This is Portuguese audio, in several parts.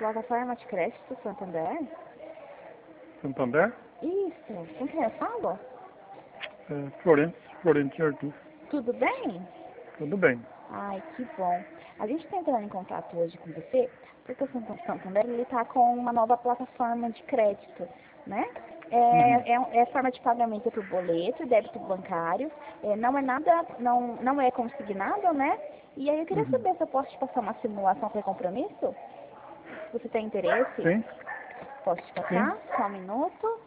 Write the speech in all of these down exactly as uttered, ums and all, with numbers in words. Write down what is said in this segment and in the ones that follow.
plataforma de crédito Santander? Santander? Isso, com quem eu falo? É, Florence, Florence Ortiz. Tudo bem? Tudo bem. Ai, que bom. A gente está entrando em contato hoje com você, porque o Santander está com uma nova plataforma de crédito, né? É, Uhum. é, é forma de pagamento por boleto, débito bancário, é, não é nada, não, não é consignado, né? E aí eu queria Uhum. saber se eu posso te passar uma simulação sem compromisso? Você tem interesse? Sim, Posso te sim. passar? Só um minuto.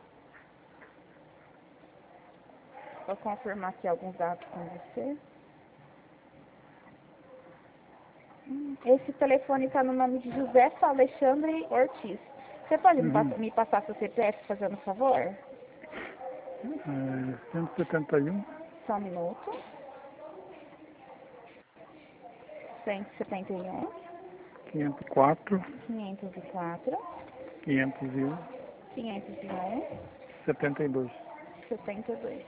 Vou confirmar aqui alguns dados com você. Hum, Esse telefone está no nome de José Alexandre Ortiz. Você pode me, Uhum. pass- me passar seu C P F fazendo um favor? É, cento e setenta e um, Só um minuto. cento e setenta e um, quinhentos e quatro, quinhentos e quatro, quinhentos e um, quinhentos e um, setenta e dois. setenta e dois.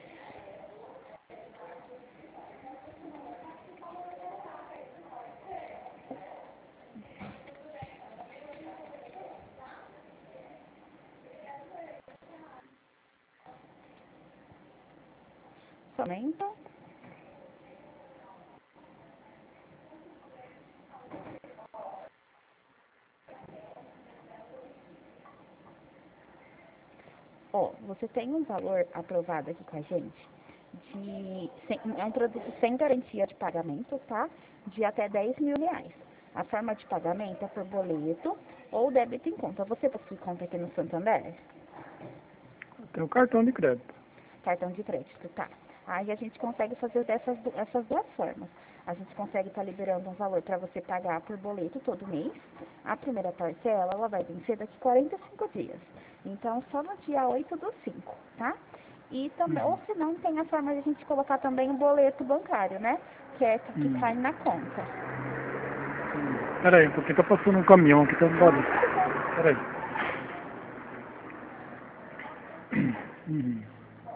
Somente. Ó, você tem um valor aprovado aqui com a gente de sem- é um produto sem garantia de pagamento, tá? De até dez mil reais. A forma de pagamento é por boleto ou débito em conta. Você possui conta aqui no Santander? Tem o cartão de crédito. Cartão de crédito, tá? Aí a gente consegue fazer dessas du- essas duas formas. A gente consegue estar liberando um valor para você pagar por boleto todo mês. A primeira parcela, ela vai vencer daqui quarenta e cinco dias. Então, só no dia oito do cinco, tá? E também, ou Uhum. se não, tem a forma de a gente colocar também um boleto bancário, né? Que é que Uhum. cai na conta. Uhum. Peraí, porque tá passando um caminhão aqui, tá um barulho. Peraí. Uhum.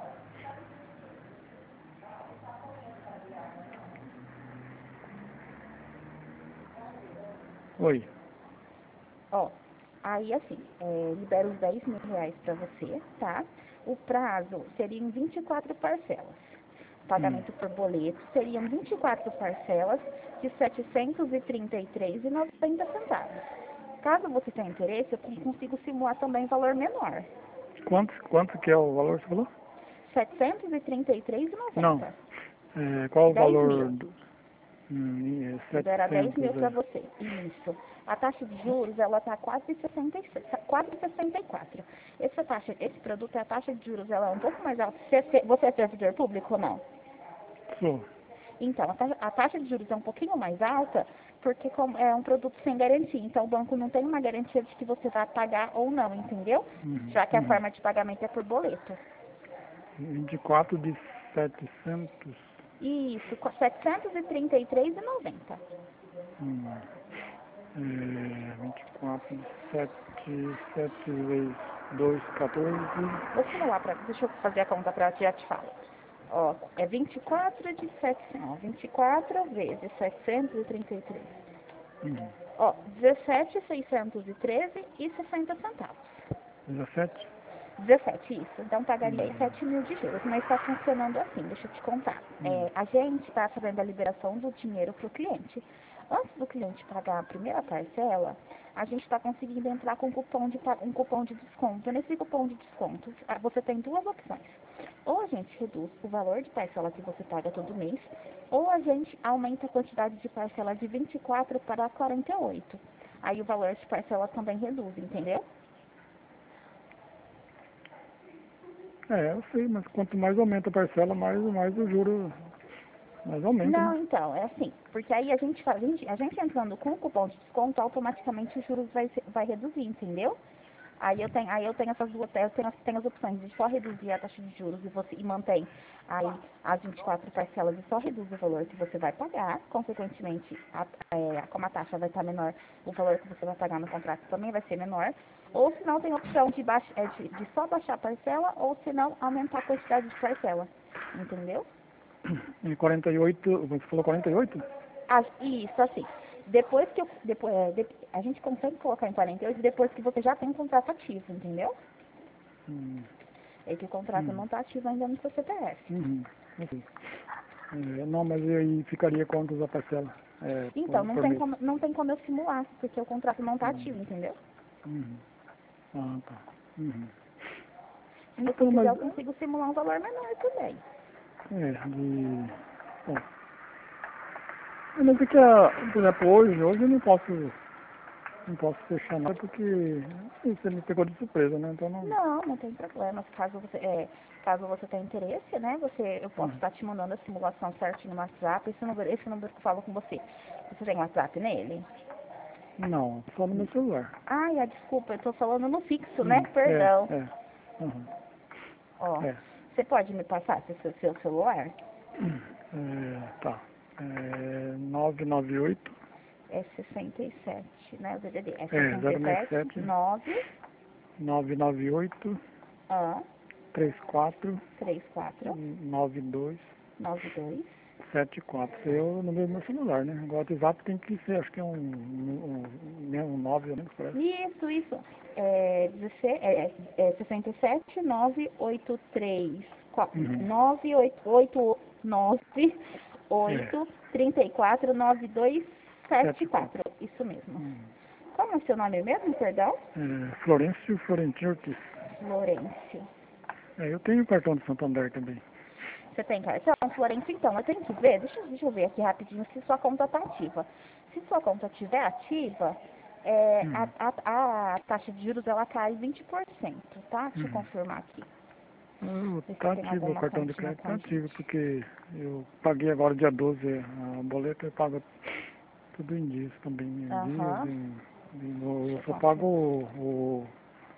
Oi. Ó, aí assim, é, libera os dez mil reais para você, tá? O prazo seriam vinte e quatro parcelas. Uhum. Pagamento por boleto seriam vinte e quatro parcelas de setecentos e trinta e três reais e noventa centavos. Caso você tenha interesse, eu consigo simular também valor menor. Quanto, quanto que é o valor, você falou? setecentos e trinta e três reais e Não. noventa centavos. É, qual o dez valor mil. do... Hum, é Libera dez setecentos, mil para é. você. Isso. A taxa de juros, ela está quase sessenta e seis, quase sessenta e quatro. Essa taxa, esse produto, a taxa de juros, ela é um pouco mais alta. Você, é- você é servidor público ou não? Sou. Então, a taxa, a taxa de juros é um pouquinho mais alta porque como é um produto sem garantia. Então, o banco não tem uma garantia de que você vai pagar ou não, entendeu? Uhum. Já que a Uhum. forma de pagamento é por boleto. vinte e quatro de setecentos. Isso, co- setecentos e trinta e três reais e noventa centavos. Hum. É, vinte e quatro de sete, sete vezes dois, quatorze. Vou simular para. Deixa eu fazer a conta para já te falo. Ó, é vinte e quatro de setecentos. Ó, vinte e quatro vezes setecentos e trinta e três. Uhum. Ó, dezessete mil seiscentos e treze reais e sessenta centavos. dezessete? dezessete, isso. Então pagaria aí Hum. sete mil de juros. Mas está funcionando assim, deixa eu te contar. Hum. É, a gente está fazendo a liberação do dinheiro para o cliente. Antes do cliente pagar a primeira parcela, a gente está conseguindo entrar com um cupom, de, pa- um cupom de desconto. Nesse cupom de desconto, ah, você tem duas opções. Ou a gente reduz o valor de parcela que você paga todo mês, ou a gente aumenta a quantidade de parcela de vinte e quatro para quarenta e oito. Aí o valor de parcela também reduz, entendeu? É, eu sei, mas quanto mais aumenta a parcela, mais, mais o juro mais aumenta, né? Não, então, é assim, porque aí a gente, faz- a gente, a gente entrando com o cupom de desconto, automaticamente os juros vai, ser- vai reduzir, entendeu? Aí eu tenho, aí eu tenho essas duas, eu tenho, tenho as opções de só reduzir a taxa de juros e você e mantém aí as vinte e quatro parcelas e só reduz o valor que você vai pagar, consequentemente, a, é, como a taxa vai estar menor, o valor que você vai pagar no contrato também vai ser menor, ou se não tem a opção de, baixa, é, de, de só baixar a parcela, ou se não aumentar a quantidade de parcela, entendeu? Em quarenta e oito, você falou quarenta e oito? Ah, isso, assim. depois que eu, depois, é, de- a gente consegue colocar em quarenta e oito depois que você já tem um contrato ativo, entendeu? Hum. É que o contrato Hum. não está ativo ainda no seu C P F. Uhum. Ok. É, não, mas e aí ficaria quantos a parcela? É, Então, por, não por tem mês? como, não tem como eu simular, porque o contrato não está Hum. ativo, entendeu? Uhum. Ah, tá. Uhum. Se você Então, quiser, mas, eu consigo simular um valor menor também. é, de... Bom, mas é que, a, por exemplo, hoje, hoje eu não posso, não posso fechar nada porque você me pegou de surpresa, né? Então não... Não, não tem problema. Caso você, é, caso você tenha interesse, né? Você, eu posso Uhum. estar te mandando a simulação certinho no WhatsApp. Esse número, esse número que eu falo com você. Você tem WhatsApp nele? Não, só no meu celular. Ai, ah, desculpa, eu tô falando no fixo, né? Uhum. É, Perdão. é. Uhum. Ó, É. você pode me passar seu, seu, seu celular? É, tá. É, nove nove oito, É sessenta e sete, né? O D D D. É é, sessenta e zero seis sete, sete, nove, nove nove oito, ah, três quatro, três quatro, nove dois, nove dois. sete quatro. Eu no meu celular, né? Agora o WhatsApp tem que ser, acho que é um, um, um, um nove, eu lembro, parece. Isso, isso. É, dezesseis, é, é sessenta e sete, nove oito três, Uhum. nove oito oito nove É, oito trinta e quatro nove dois sete sete quatro. quatro. Isso mesmo. Hum. Como é seu nome mesmo, perdão? É, Florencio Florentino Ortiz. Florence. É, eu tenho o cartão de Santander também. Você tem cartão? Florence, então, eu tenho que ver, deixa, deixa eu ver aqui rapidinho se sua conta está ativa. Se sua conta estiver ativa, é, Uhum. a, a, a taxa de juros ela cai vinte por cento, tá? Deixa eu Uhum. confirmar aqui. Eu, Ver se tá eu tenho ativo, o alguma cartão de continha crédito com tá a ativo, gente. porque eu paguei agora dia doze a boleta, eu pago tudo em dias também, em dias, Aham. em, em- eu Deixa eu só pago confirmar. o, o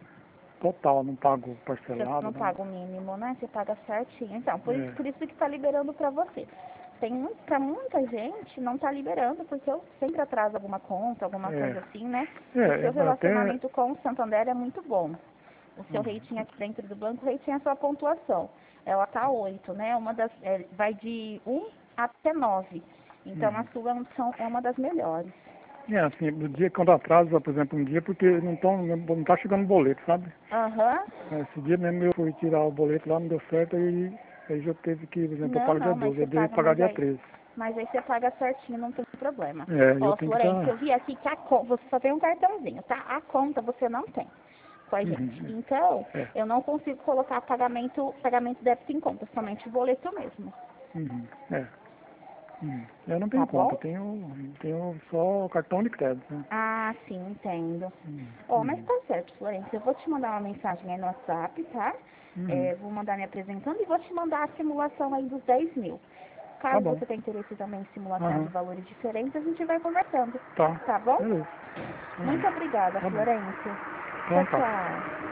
total, não pago Você parcelado, não não. paga o mínimo, né? Você paga certinho. Então, por isso, É, por isso que está liberando para você. Tem muito, para muita gente não está liberando, porque eu sempre atraso alguma conta, alguma coisa é, assim, né? O é, seu é até, relacionamento com o Santander é muito bom. O seu hum, rating aqui dentro do banco, o rating é a sua pontuação. Ela tá oito, né? Uma das, é, vai de um até nove. Então, a hum. sua são, é uma das melhores. É, assim, no dia quando atrasa, por exemplo, um dia, porque não, tão, não tá chegando boleto, sabe? Aham. Esse dia mesmo eu fui tirar o boleto lá, não deu certo, aí, aí já teve que, por exemplo, eu Não, pago dia não, mas doze, você eu devo paga, pagar mas dia aí, treze. mas aí você paga certinho, não tem problema. É, eu Ó, tenho que Florence, eu estar... vi aqui que a conta, você só tem um cartãozinho, tá? A conta você não tem com a gente. Uhum, Então, é, eu não consigo colocar pagamento, pagamento débito em conta, somente o boleto mesmo. uhum, é. Uhum. Eu não Tá tenho conta, eu bom? tenho, tenho só cartão de crédito, né? Ah, sim, entendo. Uhum, Ó, mas uhum, tá certo, Florence. Eu vou te mandar uma mensagem aí no WhatsApp, tá? uhum. É, vou mandar me apresentando e vou te mandar a simulação aí dos dez mil. Tá Caso bom. você tenha interesse também em simulação de Aham, valores diferentes, a gente vai conversando. tá. Tá bom? Beleza. Uhum. Muito obrigada, Tá bom. Florence. Tchau, Então tá. tchau.